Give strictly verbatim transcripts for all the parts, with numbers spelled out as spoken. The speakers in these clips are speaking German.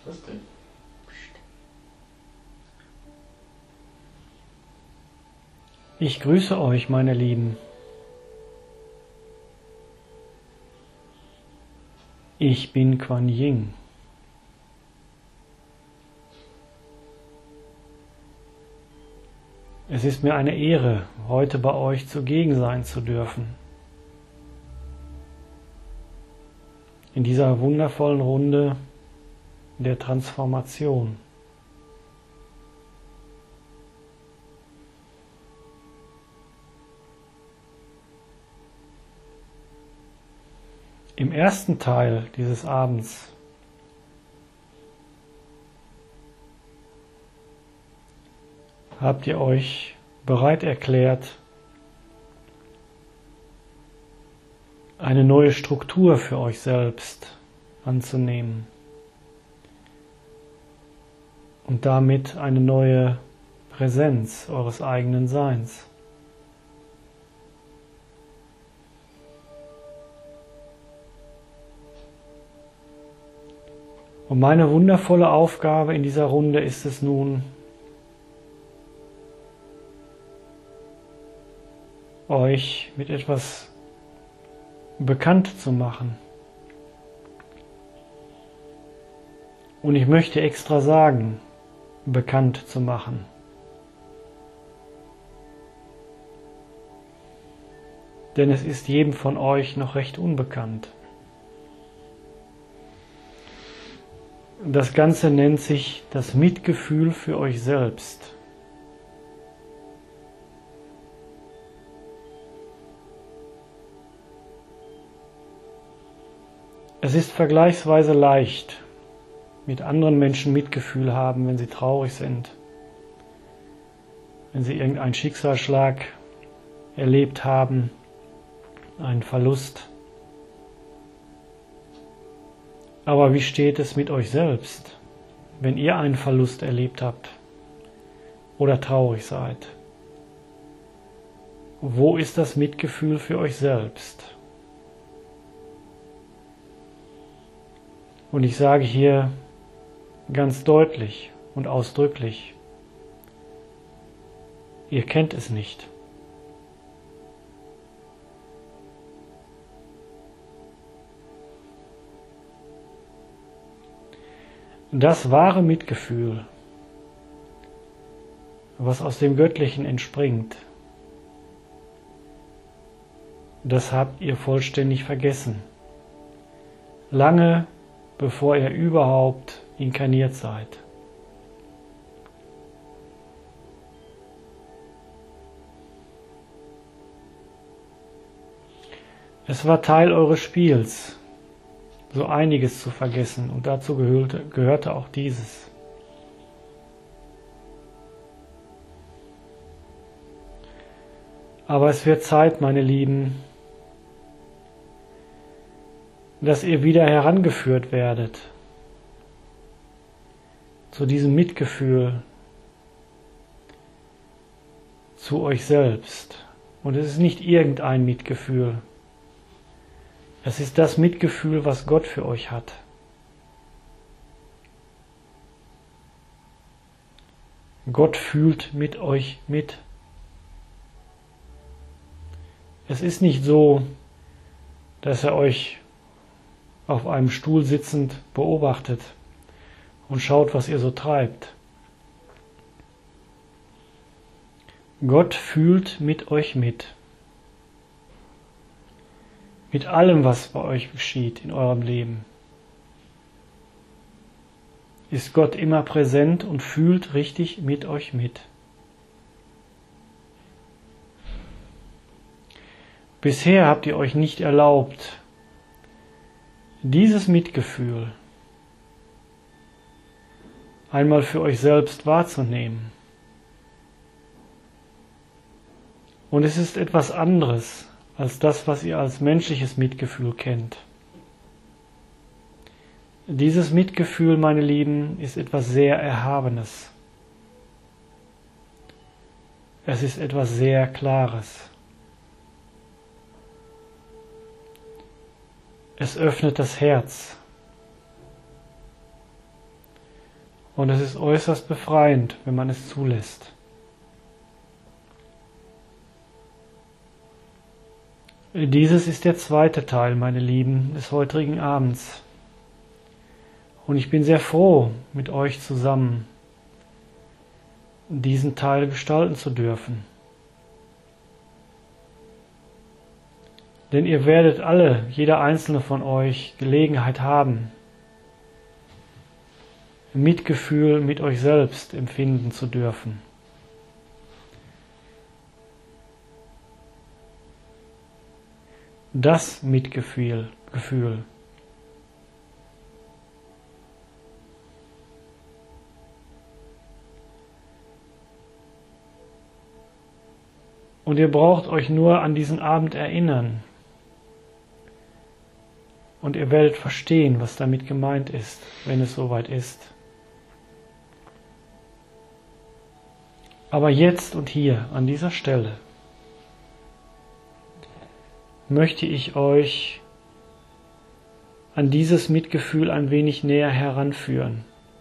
Was denn? Ich grüße euch, meine Lieben. Ich bin Kuan Yin. Es ist mir eine Ehre, heute bei euch zugegen sein zu dürfen. In dieser wundervollen Runde der Transformation. Im ersten Teil dieses Abends habt ihr euch bereit erklärt, eine neue Struktur für euch selbst anzunehmen und damit eine neue Präsenz eures eigenen Seins. Und meine wundervolle Aufgabe in dieser Runde ist es nun, euch mit etwas bekannt zu machen. Und ich möchte extra sagen, bekannt zu machen. Denn es ist jedem von euch noch recht unbekannt. Das Ganze nennt sich das Mitgefühl für euch selbst. Es ist vergleichsweise leicht, mit anderen Menschen Mitgefühl haben, wenn sie traurig sind, wenn sie irgendeinen Schicksalsschlag erlebt haben, einen Verlust. Aber wie steht es mit euch selbst, wenn ihr einen Verlust erlebt habt oder traurig seid? Wo ist das Mitgefühl für euch selbst? Und ich sage hier ganz deutlich und ausdrücklich, ihr kennt es nicht. Das wahre Mitgefühl, was aus dem Göttlichen entspringt, das habt ihr vollständig vergessen. Lange bevor ihr überhaupt inkarniert seid. Es war Teil eures Spiels, so einiges zu vergessen, und dazu gehörte, gehörte auch dieses. Aber es wird Zeit, meine Lieben, dass ihr wieder herangeführt werdet zu diesem Mitgefühl zu euch selbst. Und es ist nicht irgendein Mitgefühl. Es ist das Mitgefühl, was Gott für euch hat. Gott fühlt mit euch mit. Es ist nicht so, dass er euch auf einem Stuhl sitzend beobachtet und schaut, was ihr so treibt. Gott fühlt mit euch mit. Mit allem, was bei euch geschieht in eurem Leben, ist Gott immer präsent und fühlt richtig mit euch mit. Bisher habt ihr euch nicht erlaubt, dieses Mitgefühl einmal für euch selbst wahrzunehmen. Und es ist etwas anderes als das, was ihr als menschliches Mitgefühl kennt. Dieses Mitgefühl, meine Lieben, ist etwas sehr Erhabenes. Es ist etwas sehr Klares. Es öffnet das Herz. Und es ist äußerst befreiend, wenn man es zulässt. Dieses ist der zweite Teil, meine Lieben, des heutigen Abends. Und ich bin sehr froh, mit euch zusammen diesen Teil gestalten zu dürfen. Denn ihr werdet alle, jeder einzelne von euch, Gelegenheit haben, Mitgefühl mit euch selbst empfinden zu dürfen. Das Mitgefühl, Gefühl. Und ihr braucht euch nur an diesen Abend erinnern. Und ihr werdet verstehen, was damit gemeint ist, wenn es soweit ist. Aber jetzt und hier, an dieser Stelle, möchte ich euch an dieses Mitgefühl ein wenig näher heranführen,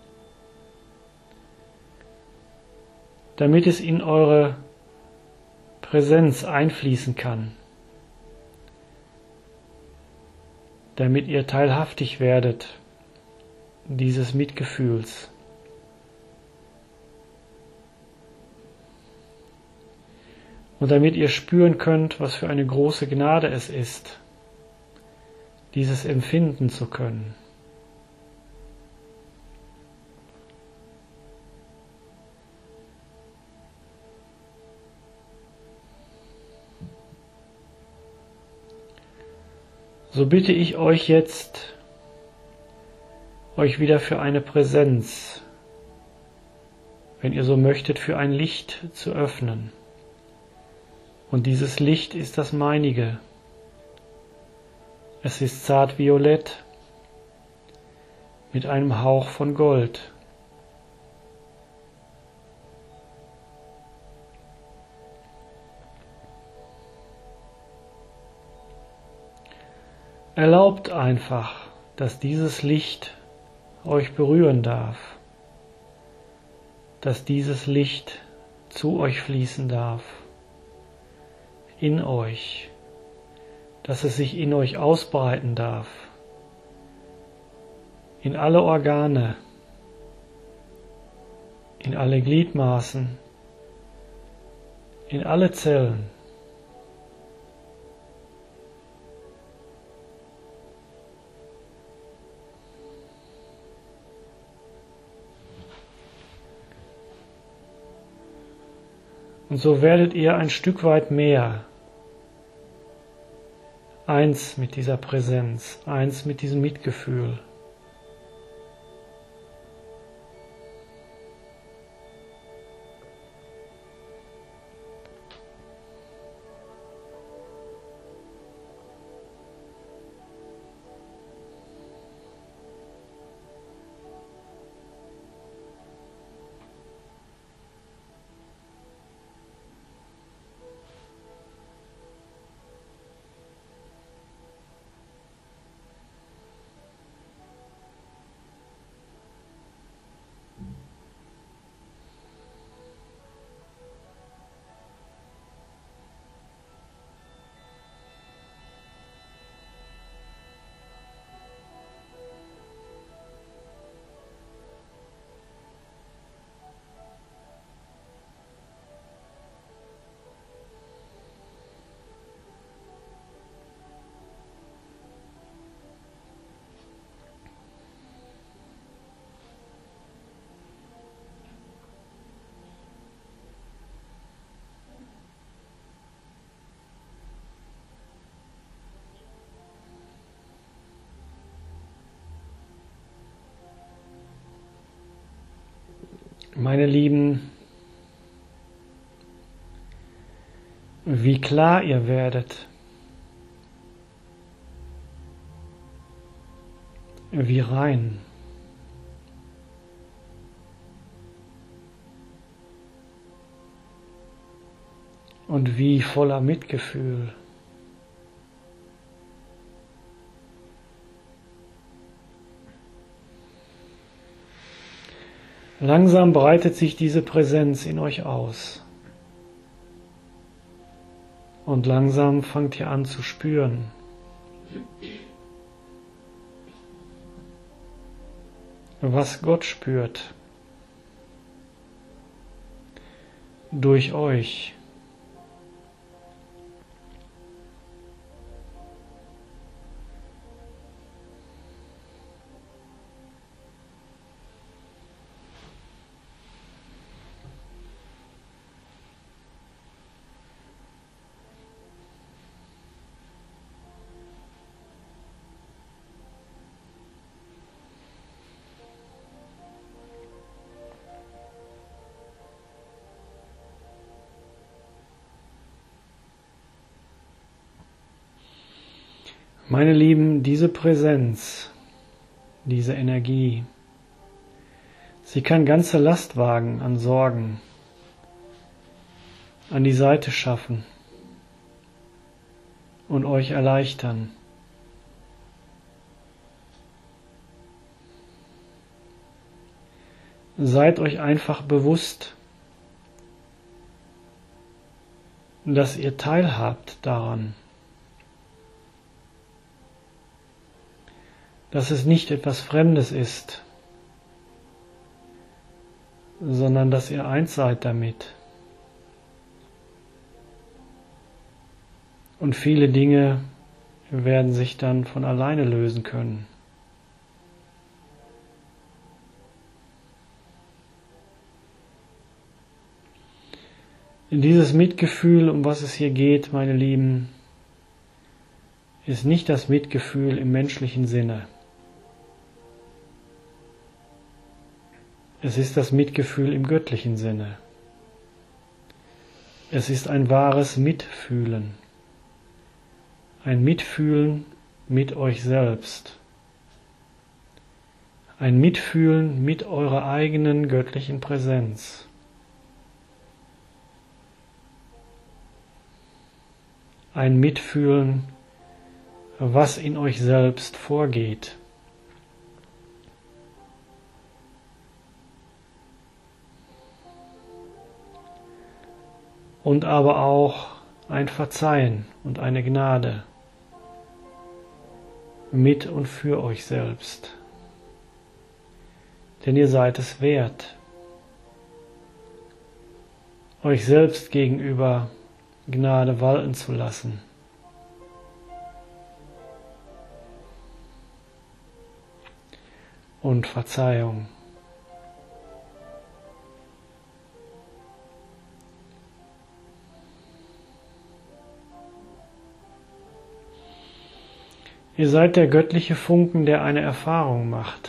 damit es in eure Präsenz einfließen kann, damit ihr teilhaftig werdet dieses Mitgefühls. Und damit ihr spüren könnt, was für eine große Gnade es ist, dieses empfinden zu können. So bitte ich euch jetzt, euch wieder für eine Präsenz, wenn ihr so möchtet, für ein Licht zu öffnen. Und dieses Licht ist das meinige. Es ist zart violett mit einem Hauch von Gold. Erlaubt einfach, dass dieses Licht euch berühren darf, dass dieses Licht zu euch fließen darf, in euch, dass es sich in euch ausbreiten darf, in alle Organe, in alle Gliedmaßen, in alle Zellen. Und so werdet ihr ein Stück weit mehr eins mit dieser Präsenz, eins mit diesem Mitgefühl. Meine Lieben, wie klar ihr werdet, wie rein, und wie voller Mitgefühl. Langsam breitet sich diese Präsenz in euch aus. Und langsam fangt ihr an zu spüren, was Gott spürt durch euch. Meine Lieben, diese Präsenz, diese Energie, sie kann ganze Lastwagen an Sorgen an die Seite schaffen und euch erleichtern. Seid euch einfach bewusst, dass ihr teilhabt daran. Dass es nicht etwas Fremdes ist, sondern dass ihr eins seid damit. Und viele Dinge werden sich dann von alleine lösen können. In dieses Mitgefühl, um was es hier geht, meine Lieben, ist nicht das Mitgefühl im menschlichen Sinne. Es ist das Mitgefühl im göttlichen Sinne. Es ist ein wahres Mitfühlen. Ein Mitfühlen mit euch selbst. Ein Mitfühlen mit eurer eigenen göttlichen Präsenz. Ein Mitfühlen, was in euch selbst vorgeht. Und aber auch ein Verzeihen und eine Gnade mit und für euch selbst. Denn ihr seid es wert, euch selbst gegenüber Gnade walten zu lassen. Und Verzeihung. Ihr seid der göttliche Funken, der eine Erfahrung macht.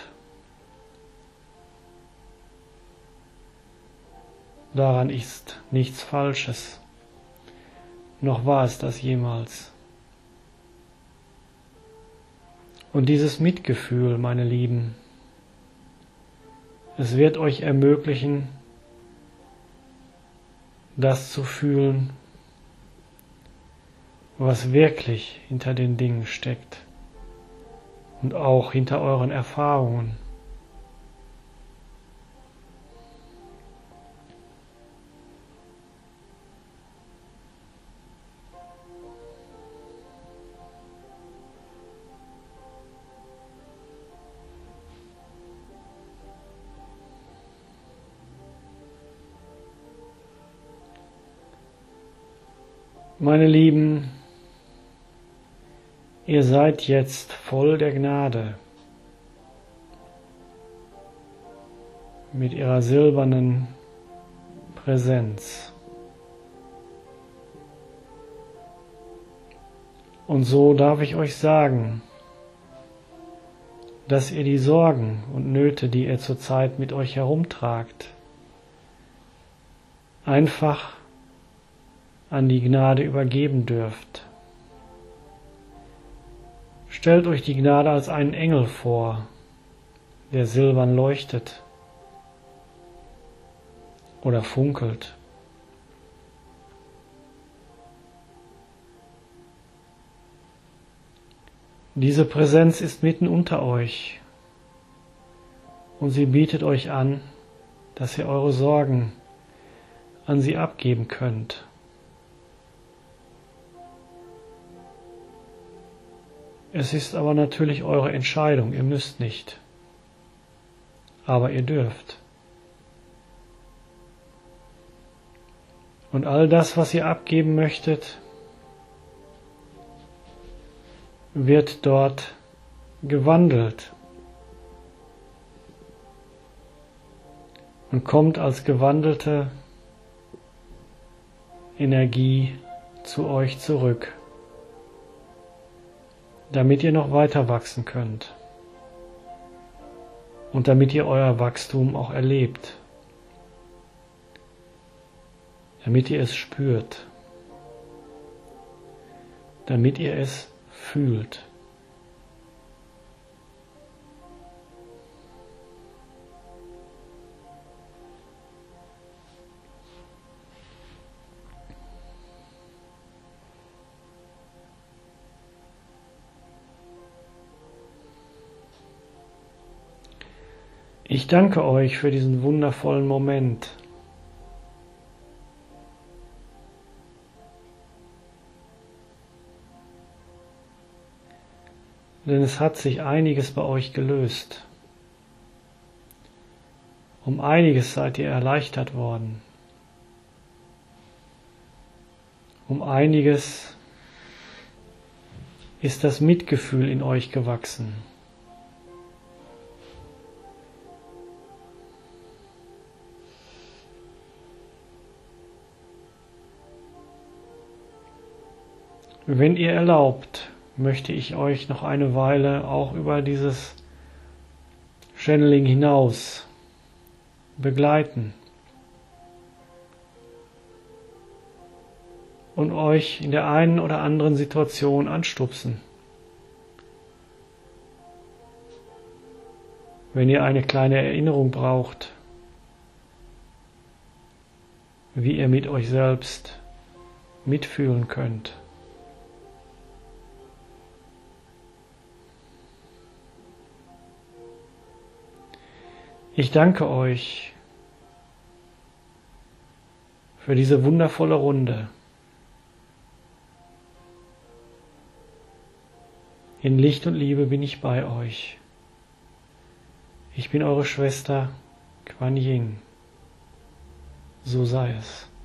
Daran ist nichts Falsches, noch war es das jemals. Und dieses Mitgefühl, meine Lieben, es wird euch ermöglichen, das zu fühlen, was wirklich hinter den Dingen steckt. Und auch hinter euren Erfahrungen. Meine Lieben, ihr seid jetzt voll der Gnade mit ihrer silbernen Präsenz. Und so darf ich euch sagen, dass ihr die Sorgen und Nöte, die ihr zurzeit mit euch herumtragt, einfach an die Gnade übergeben dürft. Stellt euch die Gnade als einen Engel vor, der silbern leuchtet oder funkelt. Diese Präsenz ist mitten unter euch und sie bietet euch an, dass ihr eure Sorgen an sie abgeben könnt. Es ist aber natürlich eure Entscheidung, ihr müsst nicht, aber ihr dürft. Und all das, was ihr abgeben möchtet, wird dort gewandelt und kommt als gewandelte Energie zu euch zurück, damit ihr noch weiter wachsen könnt und damit ihr euer Wachstum auch erlebt, damit ihr es spürt, damit ihr es fühlt. Ich danke euch für diesen wundervollen Moment. Denn es hat sich einiges bei euch gelöst. Um einiges seid ihr erleichtert worden. Um einiges ist das Mitgefühl in euch gewachsen. Wenn ihr erlaubt, möchte ich euch noch eine Weile auch über dieses Channeling hinaus begleiten und euch in der einen oder anderen Situation anstupsen. Wenn ihr eine kleine Erinnerung braucht, wie ihr mit euch selbst mitfühlen könnt. Ich danke euch für diese wundervolle Runde. In Licht und Liebe bin ich bei euch. Ich bin eure Schwester Kuan Yin. So sei es.